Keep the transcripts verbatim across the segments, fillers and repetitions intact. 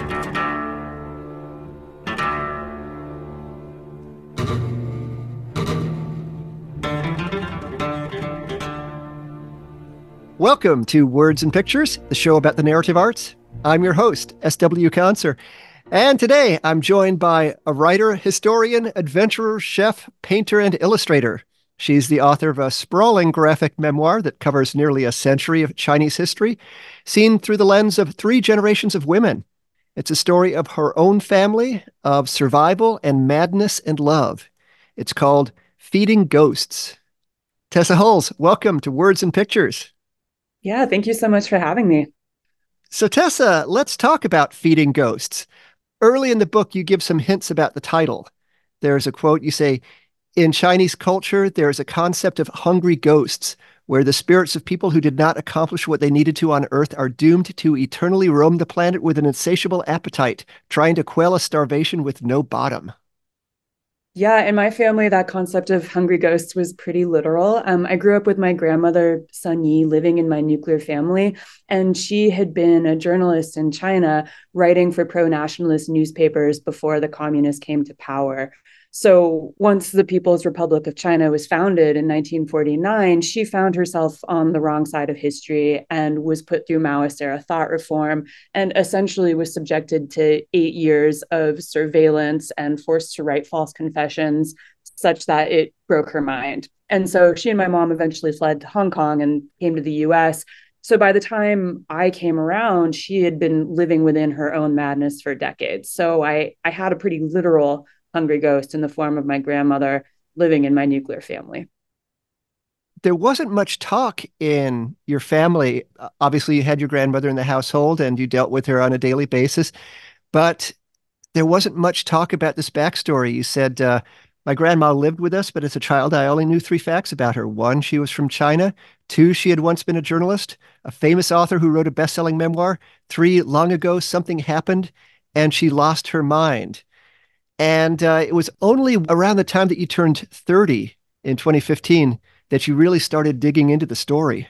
Welcome to Words and Pictures, the show about the narrative arts. I'm your host, S W Conser. And today I'm joined by a writer, historian, adventurer, chef, painter, and illustrator. She's the author of a sprawling graphic memoir that covers nearly a century of Chinese history, seen through the lens of three generations of women. It's a story of her own family, of survival and madness and love. It's called Feeding Ghosts. Tessa Hulls, welcome to Words and Pictures. Yeah, thank you so much for having me. So Tessa, let's talk about Feeding Ghosts. Early in the book, you give some hints about the title. There's a quote, you say, "In Chinese culture, there is a concept of hungry ghosts, where the spirits of people who did not accomplish what they needed to on Earth are doomed to eternally roam the planet with an insatiable appetite, trying to quell a starvation with no bottom." Yeah, in my family, that concept of hungry ghosts was pretty literal. Um, I grew up with my grandmother, Sun Yi, living in my nuclear family, and she had been a journalist in China writing for pro-nationalist newspapers before the communists came to power. So once the People's Republic of China was founded in nineteen forty-nine, she found herself on the wrong side of history and was put through Maoist era thought reform and essentially was subjected to eight years of surveillance and forced to write false confessions such that it broke her mind. And so she and my mom eventually fled to Hong Kong and came to the U S. So by the time I came around, she had been living within her own madness for decades. So I, I had a pretty literal hungry ghost in the form of my grandmother living in my nuclear family. There wasn't much talk in your family. Obviously, you had your grandmother in the household and you dealt with her on a daily basis, but there wasn't much talk about this backstory. You said, uh, my grandma lived with us, but as a child, I only knew three facts about her. One, she was from China. Two, she had once been a journalist, a famous author who wrote a best-selling memoir. Three, long ago, something happened and she lost her mind. And uh, it was only around the time that you turned thirty in twenty fifteen that you really started digging into the story.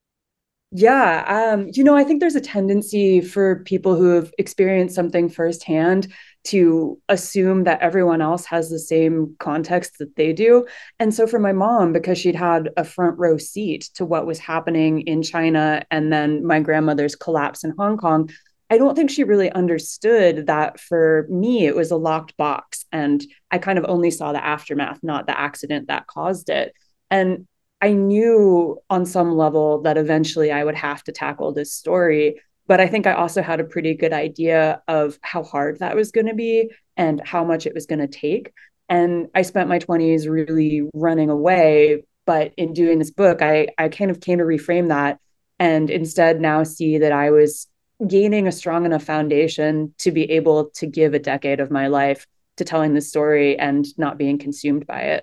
Yeah, um, you know, I think there's a tendency for people who have experienced something firsthand to assume that everyone else has the same context that they do. And so for my mom, because she'd had a front row seat to what was happening in China and then my grandmother's collapse in Hong Kong, I don't think she really understood that for me, it was a locked box. And I kind of only saw the aftermath, not the accident that caused it. And I knew on some level that eventually I would have to tackle this story. But I think I also had a pretty good idea of how hard that was going to be and how much it was going to take. And I spent my twenties really running away. But in doing this book, I, I kind of came to reframe that and instead now see that I was gaining a strong enough foundation to be able to give a decade of my life to telling this story and not being consumed by it.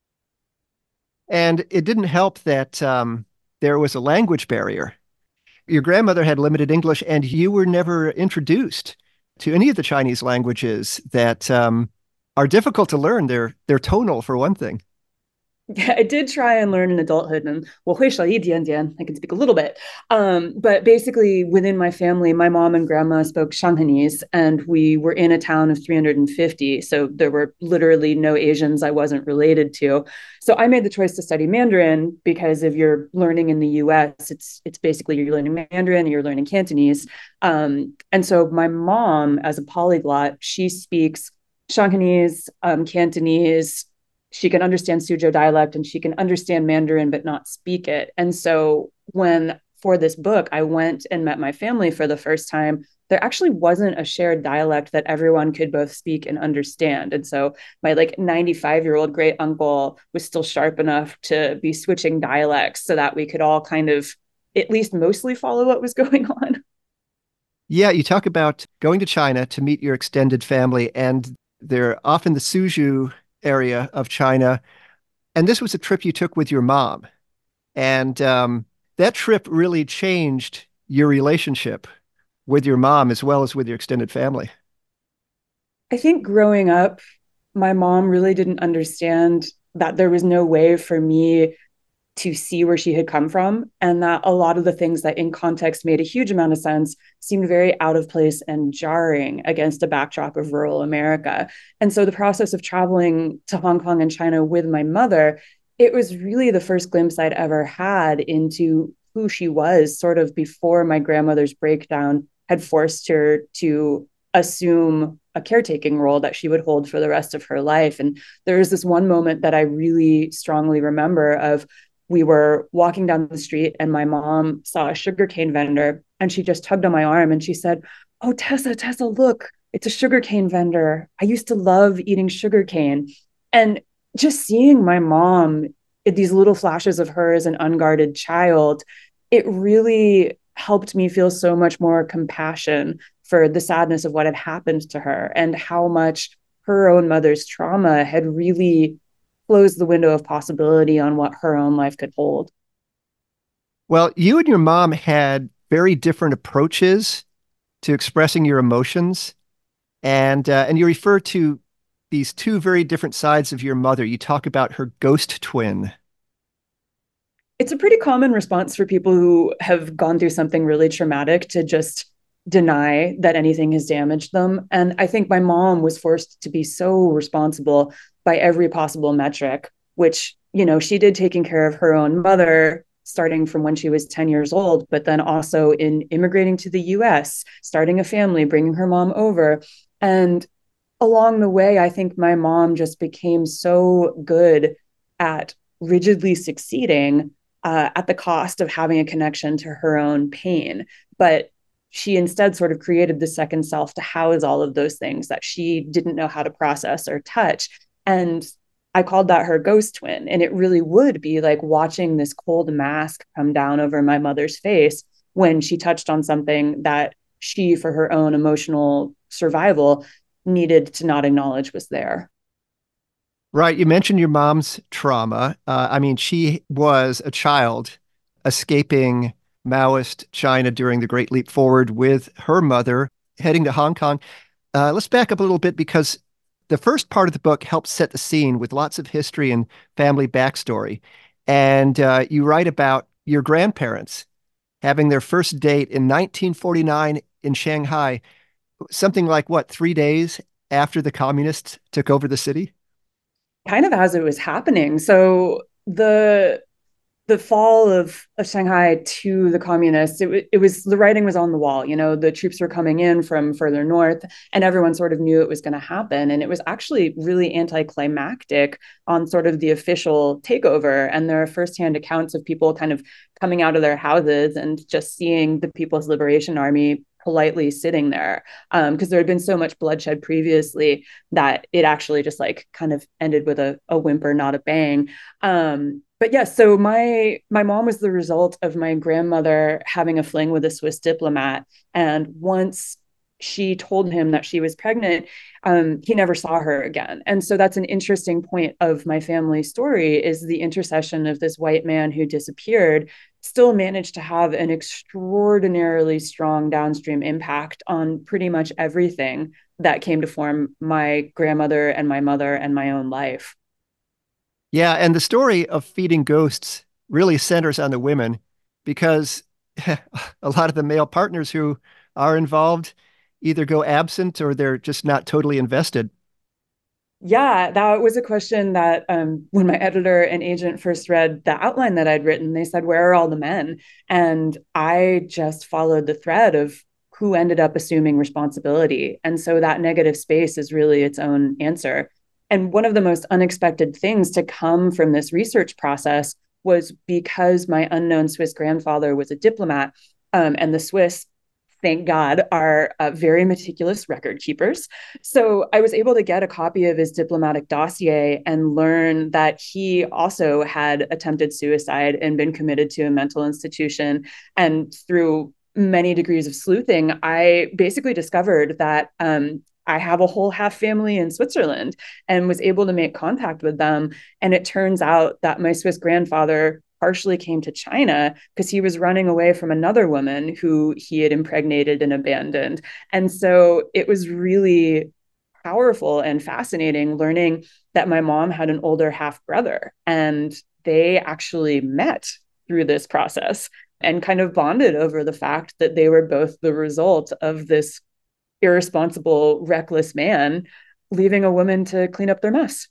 And it didn't help that um, there was a language barrier. Your grandmother had limited English, and you were never introduced to any of the Chinese languages that um, are difficult to learn. They're they're tonal, for one thing. Yeah, I did try and learn in adulthood, and 我会说一点点. I can speak a little bit. Um, but basically, within my family, my mom and grandma spoke Shanghainese, and we were in a town of three hundred fifty. So there were literally no Asians I wasn't related to. So I made the choice to study Mandarin because if you're learning in the U S, it's it's basically you're learning Mandarin and you're learning Cantonese. Um, and so my mom, as a polyglot, she speaks Shanghainese, um, Cantonese. She can understand Suzhou dialect and she can understand Mandarin, but not speak it. And so when for this book, I went and met my family for the first time, there actually wasn't a shared dialect that everyone could both speak and understand. And so my like ninety-five year old great uncle was still sharp enough to be switching dialects so that we could all kind of at least mostly follow what was going on. Yeah, you talk about going to China to meet your extended family, and they're off in the Suzhou area of China. And this was a trip you took with your mom. And um, that trip really changed your relationship with your mom as well as with your extended family. I think growing up, my mom really didn't understand that there was no way for me to see where she had come from, and that a lot of the things that in context made a huge amount of sense seemed very out of place and jarring against a backdrop of rural America. And so the process of traveling to Hong Kong and China with my mother, it was really the first glimpse I'd ever had into who she was, sort of before my grandmother's breakdown had forced her to assume a caretaking role that she would hold for the rest of her life. And there was this one moment that I really strongly remember of, we were walking down the street and my mom saw a sugarcane vendor and she just tugged on my arm and she said, "Oh, Tessa, Tessa, look, it's a sugarcane vendor. I used to love eating sugarcane." And just seeing my mom, these little flashes of her as an unguarded child, it really helped me feel so much more compassion for the sadness of what had happened to her and how much her own mother's trauma had really closed the window of possibility on what her own life could hold. Well, you and your mom had very different approaches to expressing your emotions, and uh, and you refer to these two very different sides of your mother. You talk about her ghost twin. It's a pretty common response for people who have gone through something really traumatic to just deny that anything has damaged them. And I think my mom was forced to be so responsible by every possible metric, which, you know, she did taking care of her own mother starting from when she was ten years old, but then also in immigrating to the U S, starting a family, bringing her mom over. And along the way, I think my mom just became so good at rigidly succeeding uh, at the cost of having a connection to her own pain. But she instead sort of created the second self to house all of those things that she didn't know how to process or touch. And I called that her ghost twin. And it really would be like watching this cold mask come down over my mother's face when she touched on something that she, for her own emotional survival, needed to not acknowledge was there. Right. You mentioned your mom's trauma. Uh, I mean, she was a child escaping Maoist China during the Great Leap Forward with her mother heading to Hong Kong. Uh, let's back up a little bit because the first part of the book helps set the scene with lots of history and family backstory. And uh, you write about your grandparents having their first date in nineteen forty-nine in Shanghai, something like what, three days after the communists took over the city? Kind of as it was happening. So the the fall of, of Shanghai to the communists, it, it was the writing was on the wall. You know, the troops were coming in from further north, and everyone sort of knew it was going to happen. And it was actually really anticlimactic on sort of the official takeover. And there are firsthand accounts of people kind of coming out of their houses and just seeing the People's Liberation Army politely sitting there, um because there had been so much bloodshed previously that it actually just like kind of ended with a, a whimper, not a bang. um but yes, yeah, so my my mom was the result of my grandmother having a fling with a Swiss diplomat, and once she told him that she was pregnant, um, he never saw her again. And so that's an interesting point of my family story, is the intercession of this white man who disappeared still managed to have an extraordinarily strong downstream impact on pretty much everything that came to form my grandmother and my mother and my own life. Yeah, and the story of feeding ghosts really centers on the women because a lot of the male partners who are involved either go absent or they're just not totally invested. Yeah, that was a question that um, when my editor and agent first read the outline that I'd written, they said, "Where are all the men?" And I just followed the thread of who ended up assuming responsibility. And so that negative space is really its own answer. And one of the most unexpected things to come from this research process was because my unknown Swiss grandfather was a diplomat, um, and the Swiss, thank God, are uh, very meticulous record keepers. So I was able to get a copy of his diplomatic dossier and learn that he also had attempted suicide and been committed to a mental institution. And through many degrees of sleuthing, I basically discovered that um, I have a whole half family in Switzerland and was able to make contact with them. And it turns out that my Swiss grandfather partially came to China because he was running away from another woman who he had impregnated and abandoned. And so it was really powerful and fascinating learning that my mom had an older half brother. And they actually met through this process and kind of bonded over the fact that they were both the result of this irresponsible, reckless man leaving a woman to clean up their mess.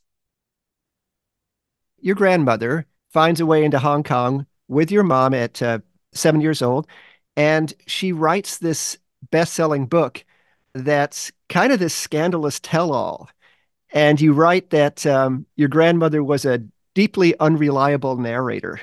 Your grandmother finds a way into Hong Kong with your mom at uh, seven years old, and she writes this best-selling book that's kind of this scandalous tell-all. And you write that um, your grandmother was a deeply unreliable narrator.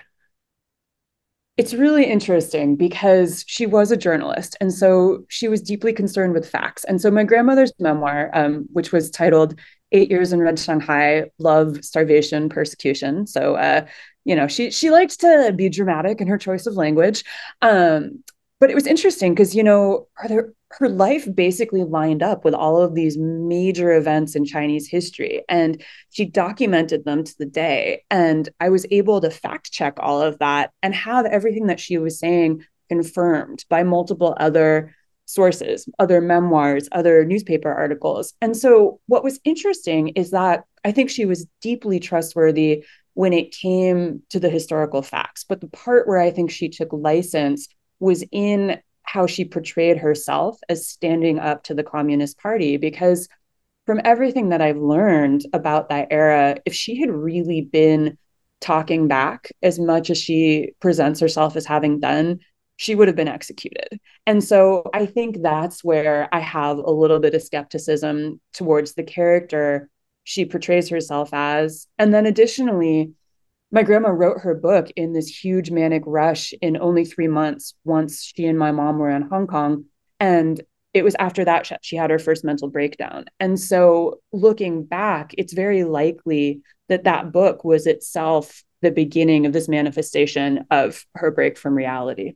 It's really interesting because she was a journalist. And so she was deeply concerned with facts. And so my grandmother's memoir, um, which was titled Eight Years in Red Shanghai, Love, Starvation, Persecution. So, uh, you know, she, she liked to be dramatic in her choice of language. Um, but it was interesting because, you know, her, her life basically lined up with all of these major events in Chinese history. And she documented them to the day. And I was able to fact check all of that and have everything that she was saying confirmed by multiple other sources, other memoirs, other newspaper articles. And so what was interesting is that I think she was deeply trustworthy when it came to the historical facts. But the part where I think she took license was in how she portrayed herself as standing up to the Communist Party, because from everything that I've learned about that era, if she had really been talking back as much as she presents herself as having done, she would have been executed. And so I think that's where I have a little bit of skepticism towards the character she portrays herself as. And then additionally, my grandma wrote her book in this huge manic rush in only three months once she and my mom were in Hong Kong. And it was after that she had her first mental breakdown. And so looking back, it's very likely that that book was itself the beginning of this manifestation of her break from reality.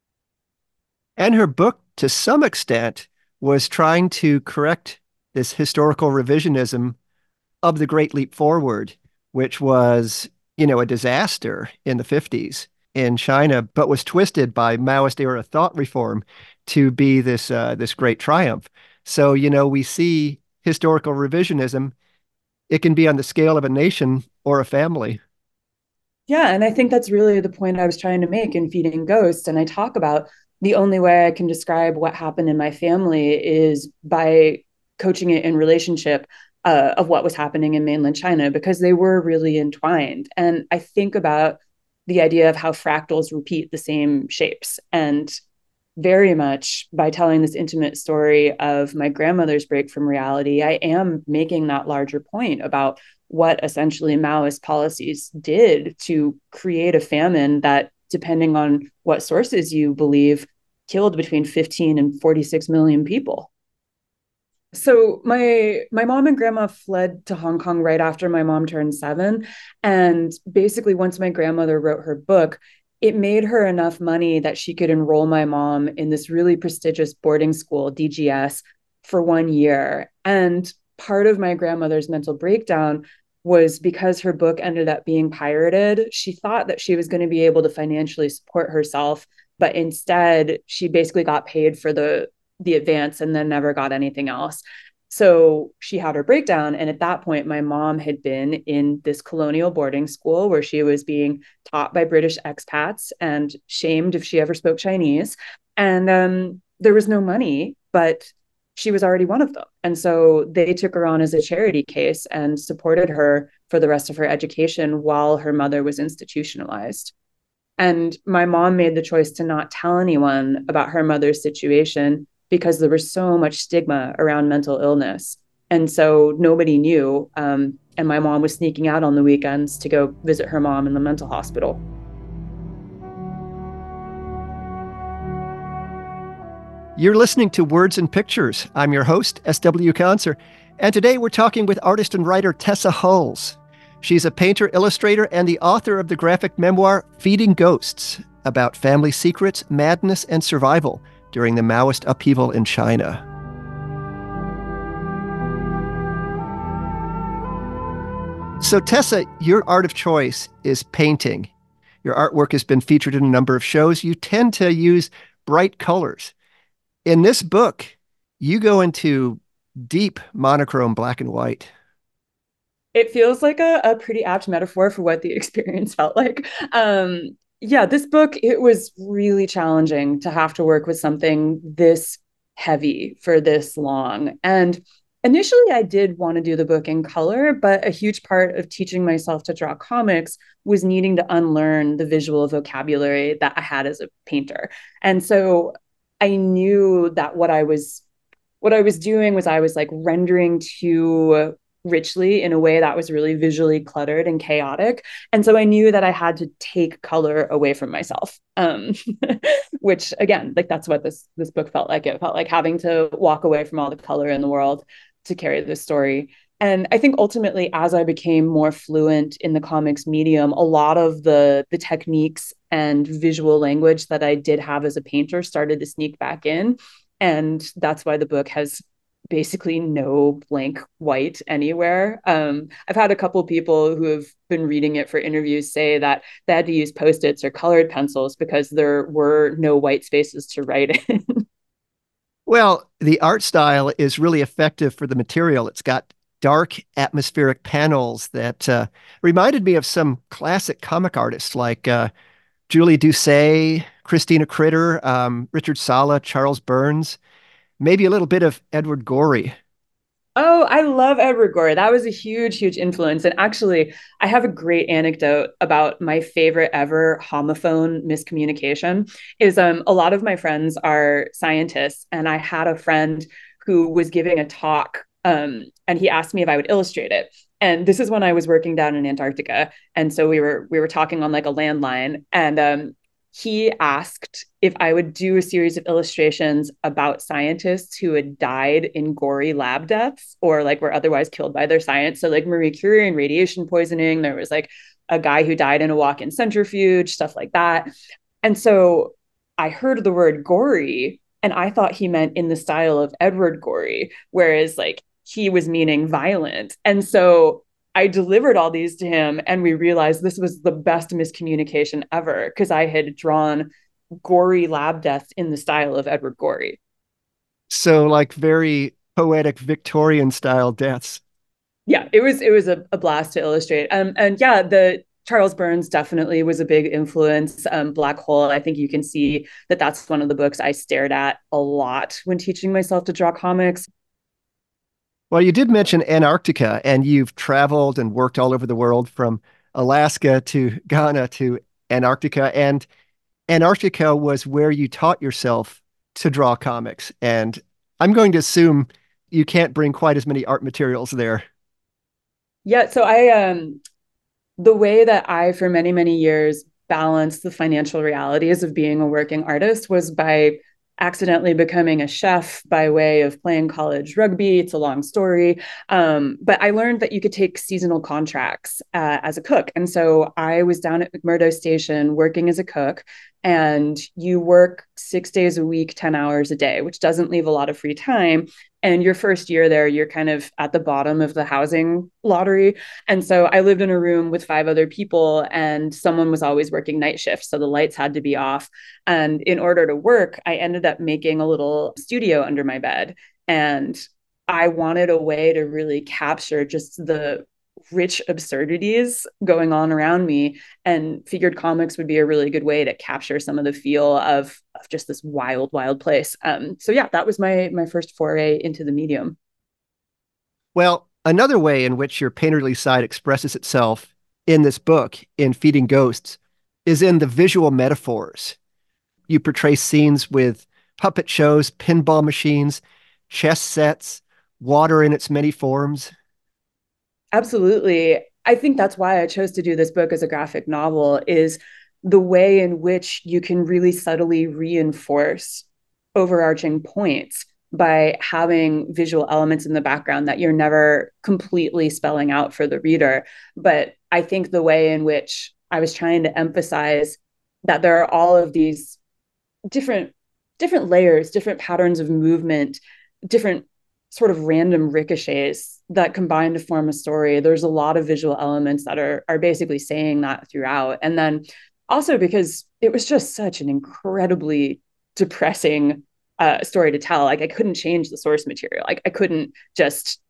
And her book, to some extent, was trying to correct this historical revisionism of the Great Leap Forward, which was, you know, a disaster in the fifties in China, but was twisted by Maoist era thought reform to be this uh, this great triumph. So, you know, we see historical revisionism. It can be on the scale of a nation or a family. Yeah, and I think that's really the point I was trying to make in Feeding Ghosts. And I talk about the only way I can describe what happened in my family is by coaching it in relationship uh, of what was happening in mainland China, because they were really entwined. And I think about the idea of how fractals repeat the same shapes. And very much by telling this intimate story of my grandmother's break from reality, I am making that larger point about what essentially Maoist policies did to create a famine that, depending on what sources you believe, killed between fifteen and forty-six million people. So my my mom and grandma fled to Hong Kong right after my mom turned seven. And basically, once my grandmother wrote her book, it made her enough money that she could enroll my mom in this really prestigious boarding school, D G S, for one year. And part of my grandmother's mental breakdown was because her book ended up being pirated. She thought that she was going to be able to financially support herself, but instead she basically got paid for the the advance and then never got anything else. So she had her breakdown. And at that point, my mom had been in this colonial boarding school where she was being taught by British expats and shamed if she ever spoke Chinese. And um, there was no money, but she was already one of them. And so they took her on as a charity case and supported her for the rest of her education while her mother was institutionalized. And my mom made the choice to not tell anyone about her mother's situation because there was so much stigma around mental illness. And so nobody knew. Um, and my mom was sneaking out on the weekends to go visit her mom in the mental hospital. You're listening to Words and Pictures. I'm your host, S W Conser, and today we're talking with artist and writer Tessa Hulse. She's a painter, illustrator, and the author of the graphic memoir Feeding Ghosts, about family secrets, madness, and survival during the Maoist upheaval in China. So Tessa, your art of choice is painting. Your artwork has been featured in a number of shows. You tend to use bright colors. In this book, you go into deep monochrome black and white. It feels like a, a pretty apt metaphor for what the experience felt like. Um, yeah, this book, it was really challenging to have to work with something this heavy for this long. And initially, I did want to do the book in color, but a huge part of teaching myself to draw comics was needing to unlearn the visual vocabulary that I had as a painter. And so I knew that what I was what I was doing was I was like rendering too richly in a way that was really visually cluttered and chaotic. And so I knew that I had to take color away from myself. Um, which again, like that's what this this book felt like. It felt like having to walk away from all the color in the world to carry this story. And I think ultimately, as I became more fluent in the comics medium, a lot of the the techniques and visual language that I did have as a painter started to sneak back in. And that's why the book has basically no blank white anywhere. Um, I've had a couple people who have been reading it for interviews say that they had to use post-its or colored pencils because there were no white spaces to write in. Well, the art style is really effective for the material. It's got dark, atmospheric panels that uh, reminded me of some classic comic artists like uh, Julie Doucet, Christina Critter, um, Richard Sala, Charles Burns, maybe a little bit of Edward Gorey. Oh, I love Edward Gorey. That was a huge, huge influence. And actually, I have a great anecdote about my favorite ever homophone miscommunication. Is um a lot of my friends are scientists, and I had a friend who was giving a talk, um, and he asked me if I would illustrate it. And this is when I was working down in Antarctica, and so we were we were talking on like a landline, and um, he asked if I would do a series of illustrations about scientists who had died in gory lab deaths or like were otherwise killed by their science. So like Marie Curie and radiation poisoning. There was like a guy who died in a walk-in centrifuge, stuff like that. And so I heard the word gory and I thought he meant in the style of Edward Gorey, whereas like he was meaning violent. And so I delivered all these to him, and we realized this was the best miscommunication ever because I had drawn gory lab deaths in the style of Edward Gorey. So, like very poetic Victorian style deaths. Yeah, it was it was a, a blast to illustrate. Um, and yeah, the Charles Burns definitely was a big influence. Um, Black Hole, I think you can see that that's one of the books I stared at a lot when teaching myself to draw comics. Well, you did mention Antarctica, and you've traveled and worked all over the world from Alaska to Ghana to Antarctica. And Antarctica was where you taught yourself to draw comics. And I'm going to assume you can't bring quite as many art materials there. Yeah, so I um the way that I, for many, many years, balanced the financial realities of being a working artist was by accidentally becoming a chef by way of playing college rugby. It's a long story. Um, but I learned that you could take seasonal contracts uh, as a cook. And so I was down at McMurdo Station working as a cook, and you work six days a week, ten hours a day, which doesn't leave a lot of free time. And your first year there, you're kind of at the bottom of the housing lottery. And so I lived in a room with five other people, and someone was always working night shifts. So the lights had to be off. And in order to work, I ended up making a little studio under my bed. And I wanted a way to really capture just the rich absurdities going on around me, and figured comics would be a really good way to capture some of the feel of, of just this wild, wild place. Um, so yeah, that was my my first foray into the medium. Well, another way in which your painterly side expresses itself in this book, in Feeding Ghosts, is in the visual metaphors. You portray scenes with puppet shows, pinball machines, chess sets, water in its many forms. Absolutely. I think that's why I chose to do this book as a graphic novel, is the way in which you can really subtly reinforce overarching points by having visual elements in the background that you're never completely spelling out for the reader. But I think the way in which I was trying to emphasize that there are all of these different different layers, different patterns of movement, different sort of random ricochets that combine to form a story. There's a lot of visual elements that are are basically saying that throughout. And then also because it was just such an incredibly depressing uh, story to tell. Like I couldn't change the source material. Like I couldn't just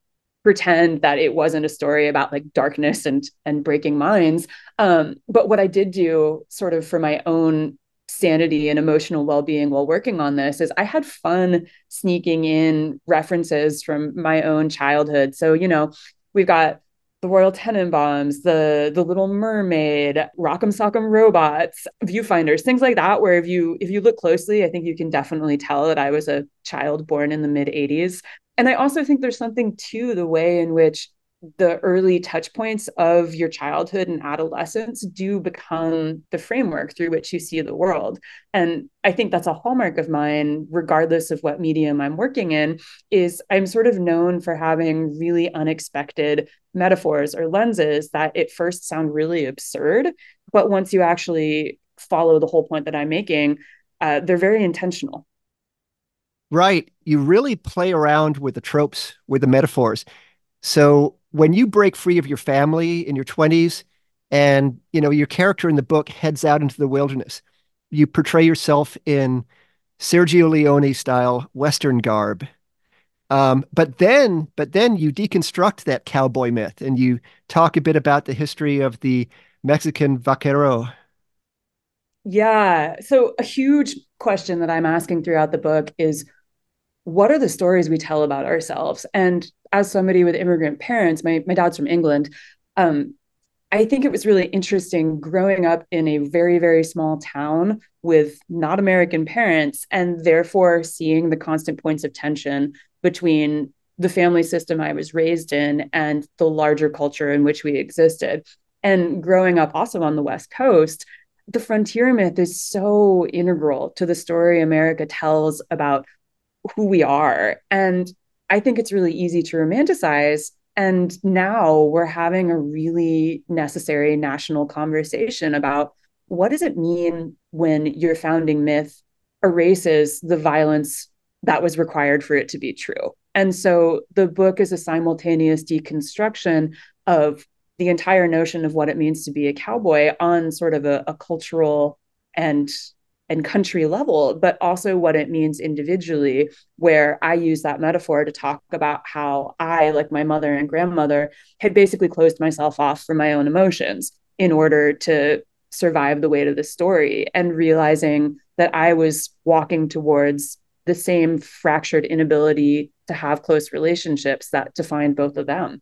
pretend that it wasn't a story about like darkness and and breaking minds. Um, but what I did do sort of for my own sanity and emotional well-being while working on this is I had fun sneaking in references from my own childhood. So, you know, we've got the Royal Tenenbaums, the the Little Mermaid, Rock'em Sock'em Robots, Viewfinders, things like that. Where if you if you look closely, I think you can definitely tell that I was a child born in the mid eighties. And I also think there's something to the way in which the early touch points of your childhood and adolescence do become the framework through which you see the world. And I think that's a hallmark of mine, regardless of what medium I'm working in, is I'm sort of known for having really unexpected metaphors or lenses that at first sound really absurd, but once you actually follow the whole point that I'm making, uh, they're very intentional. Right. You really play around with the tropes, with the metaphors. So when you break free of your family in your twenties and, you know, your character in the book heads out into the wilderness, you portray yourself in Sergio Leone style Western garb. Um, but then, but then you deconstruct that cowboy myth and you talk a bit about the history of the Mexican vaquero. Yeah. So, a huge question that I'm asking throughout the book is what are the stories we tell about ourselves? And as somebody with immigrant parents, my, my dad's from England. Um, I think it was really interesting growing up in a very, very small town with not American parents, and therefore seeing the constant points of tension between the family system I was raised in and the larger culture in which we existed. And growing up also on the West Coast, the frontier myth is so integral to the story America tells about who we are. And I think it's really easy to romanticize. And now we're having a really necessary national conversation about what does it mean when your founding myth erases the violence that was required for it to be true. And so the book is a simultaneous deconstruction of the entire notion of what it means to be a cowboy on sort of a, a cultural and and country level, but also what it means individually, where I use that metaphor to talk about how I, like my mother and grandmother, had basically closed myself off from my own emotions in order to survive the weight of the story, and realizing that I was walking towards the same fractured inability to have close relationships that defined both of them.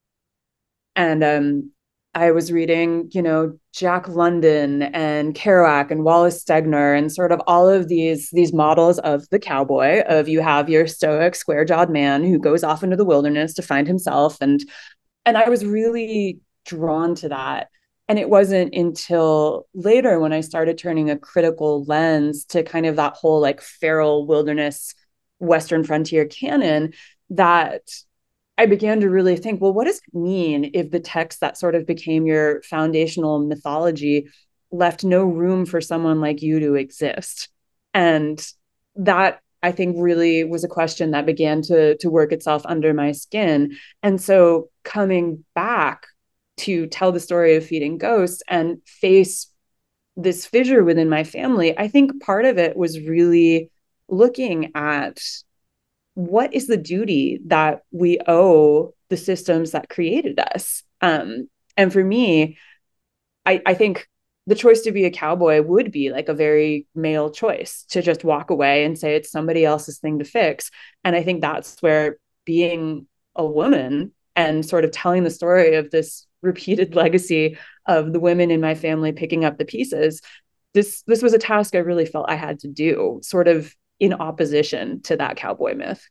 And um, I was reading, you know, Jack London and Kerouac and Wallace Stegner and sort of all of these these models of the cowboy. Of you have your stoic, square-jawed man who goes off into the wilderness to find himself, and and I was really drawn to that. And it wasn't until later when I started turning a critical lens to kind of that whole like feral wilderness Western frontier canon that I began to really think, well, what does it mean if the text that sort of became your foundational mythology left no room for someone like you to exist? And that, I think, really was a question that began to, to work itself under my skin. And so coming back to tell the story of Feeding Ghosts and face this fissure within my family, I think part of it was really looking at what is the duty that we owe the systems that created us? Um, and for me, I, I think the choice to be a cowboy would be like a very male choice to just walk away and say it's somebody else's thing to fix. And I think that's where being a woman and sort of telling the story of this repeated legacy of the women in my family picking up the pieces, this this was a task I really felt I had to do, sort of in opposition to that cowboy myth.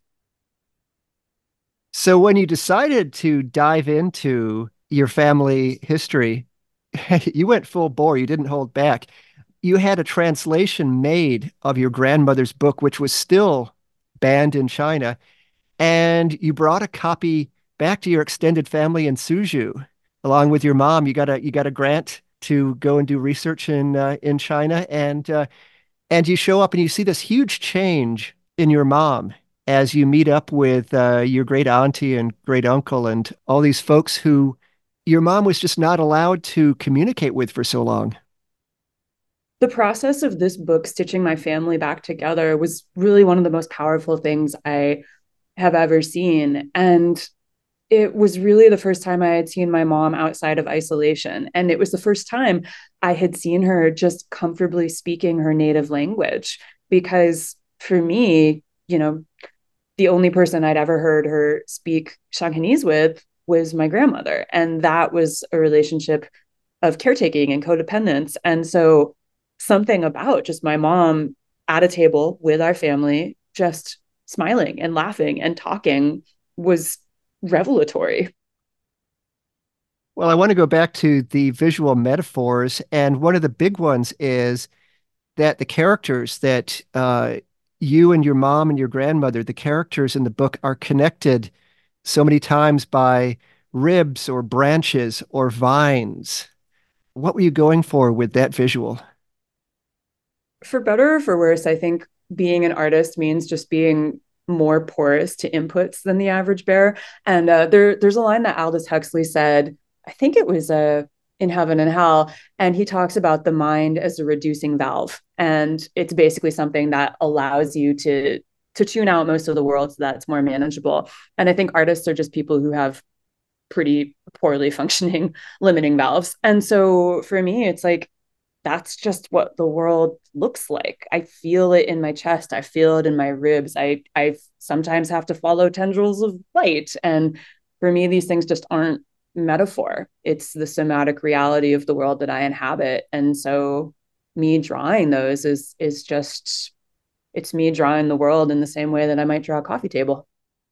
So when you decided to dive into your family history, you went full bore. You didn't hold back. You had a translation made of your grandmother's book, which was still banned in China, and you brought a copy back to your extended family in Suzhou, along with your mom. You got a you got a grant to go and do research in uh, in China, and uh, and you show up and you see this huge change in your mom as you meet up with uh, your great auntie and great uncle and all these folks who your mom was just not allowed to communicate with for so long. The process of this book stitching my family back together was really one of the most powerful things I have ever seen. And it was really the first time I had seen my mom outside of isolation. And it was the first time I had seen her just comfortably speaking her native language. Because for me, you know, the only person I'd ever heard her speak Shanghainese with was my grandmother. And that was a relationship of caretaking and codependence. And so something about just my mom at a table with our family, just smiling and laughing and talking was revelatory. Well, I want to go back to the visual metaphors. And one of the big ones is that the characters that uh, you and your mom and your grandmother, the characters in the book are connected so many times by ribs or branches or vines. What were you going for with that visual? For better or for worse, I think being an artist means just being more porous to inputs than the average bear. And uh, there, there's a line that Aldous Huxley said, I think it was uh, in Heaven and Hell, and he talks about the mind as a reducing valve. And it's basically something that allows you to to tune out most of the world so that it's more manageable. And I think artists are just people who have pretty poorly functioning limiting valves. And so for me, it's like, that's just what the world looks like. I feel it in my chest. I feel it in my ribs. I I sometimes have to follow tendrils of light. And for me, these things just aren't metaphor. It's the somatic reality of the world that I inhabit. And so me drawing those is is just it's me drawing the world in the same way that I might draw a coffee table.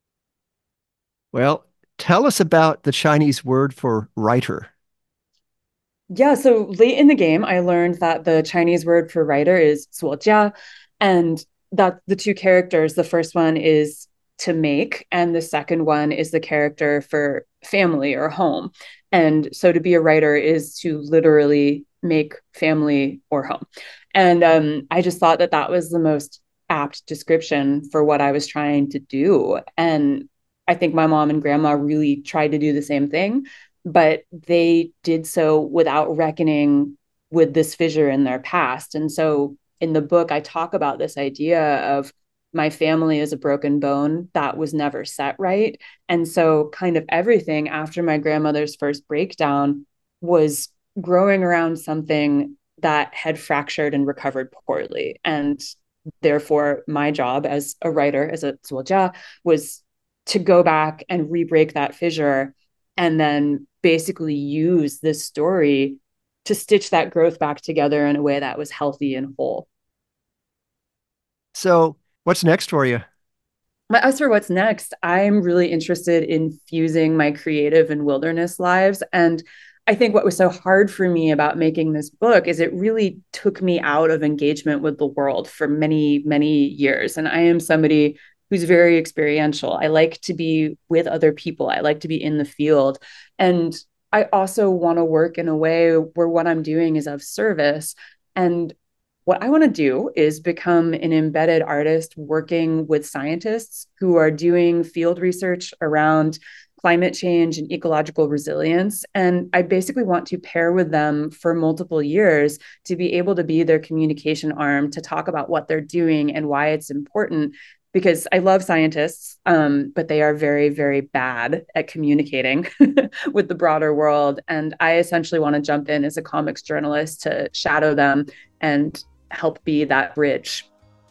Well, tell us about the Chinese word for writer. Yeah, so late in the game, I learned that the Chinese word for writer is 作家, and that the two characters, the first one is to make, and the second one is the character for family or home. And so to be a writer is to literally make family or home. And um, I just thought that that was the most apt description for what I was trying to do. And I think my mom and grandma really tried to do the same thing, but they did so without reckoning with this fissure in their past. And so in the book, I talk about this idea of my family is a broken bone that was never set right. And so kind of everything after my grandmother's first breakdown was growing around something that had fractured and recovered poorly. And therefore, my job as a writer, as a 作家, was to go back and re-break that fissure and then basically use this story to stitch that growth back together in a way that was healthy and whole. So, what's next for you? As for what's next, I'm really interested in fusing my creative and wilderness lives. And I think what was so hard for me about making this book is it really took me out of engagement with the world for many, many years. And I am somebody who's very experiential. I like to be with other people. I like to be in the field. And I also want to work in a way where what I'm doing is of service. And what I want to do is become an embedded artist working with scientists who are doing field research around climate change and ecological resilience. And I basically want to pair with them for multiple years to be able to be their communication arm to talk about what they're doing and why it's important. Because I love scientists, um, but they are very, very bad at communicating with the broader world. And I essentially want to jump in as a comics journalist to shadow them and help be that bridge.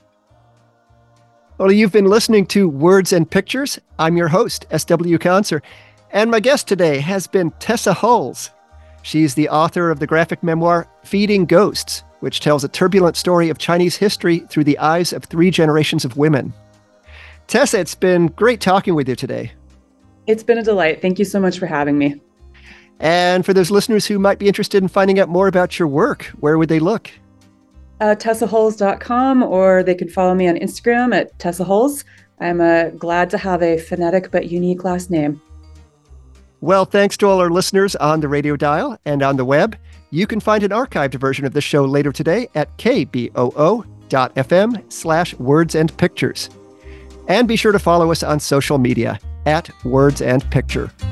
Well, you've been listening to Words and Pictures. I'm your host, S W Conser, and my guest today has been Tessa Hulse. She's the author of the graphic memoir Feeding Ghosts, which tells a turbulent story of Chinese history through the eyes of three generations of women. Tessa, it's been great talking with you today. It's been a delight. Thank you so much for having me. And for those listeners who might be interested in finding out more about your work, where would they look? Uh, Tessa Hulse dot com, or they can follow me on Instagram at Tessa Hulse. I'm uh, glad to have a phonetic but unique last name. Well, thanks to all our listeners on the radio dial and on the web. You can find an archived version of the show later today at kboo dot f m slash words and pictures. And be sure to follow us on social media at Words and Picture.